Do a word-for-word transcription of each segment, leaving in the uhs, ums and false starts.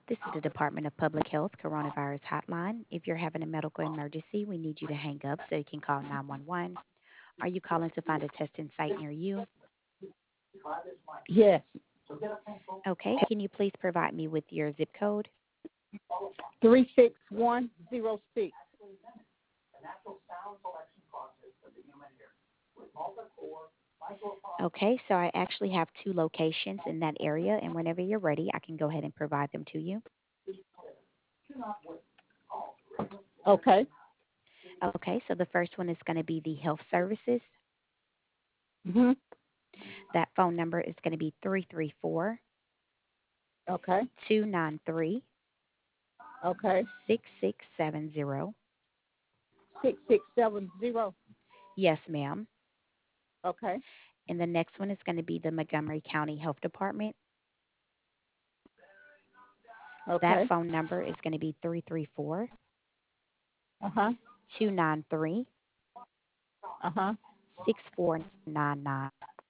This is the Department of Public Health Coronavirus Hotline. If you're having a medical emergency, we need you to hang up so you can call nine one one. Are you calling to find a testing site near you? Yes. Okay, can you please provide me with your zip code? Three six one zero six. Okay, so I actually have two locations in that area, and whenever you're ready, I can go ahead and provide them to you. Okay. Okay, so the first one is going to be the health services. Mhm. That phone number is going to be three three four, Okay. two nine three, Okay. six six seven zero. Six six seven zero. Yes, ma'am. Okay. And the next one is going to be the Montgomery County Health Department. That Okay. phone number is going to be three three four, Uh huh. two nine three, Uh huh. six four nine nine.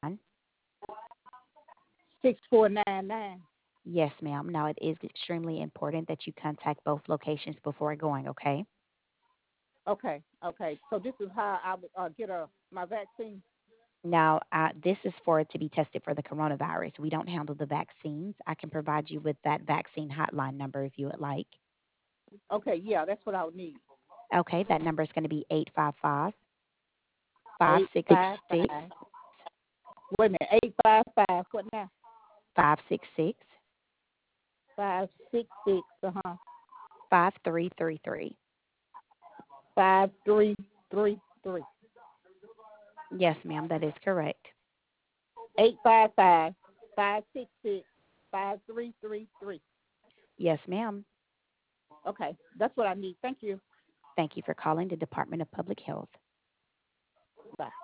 Six four nine nine. Yes, ma'am. Now, it is extremely important that you contact both locations before going, okay? Okay. Okay. So this is how I would uh, get a my vaccine. Now, uh, this is for it to be tested for the coronavirus. We don't handle the vaccines. I can provide you with that vaccine hotline number if you would like. Okay. Yeah, that's what I would need. Okay, that number is going to be eight five five, five Eight six five six, five. Wait a minute. Eight five five. What now? five six six, Five six six. Uh huh. five three three three. Five three three three. Yes, ma'am, that is correct. Eight five five. Five six six. Five three three three. Yes, ma'am. Okay. That's what I need. Thank you. Thank you for calling the Department of Public Health. Bye.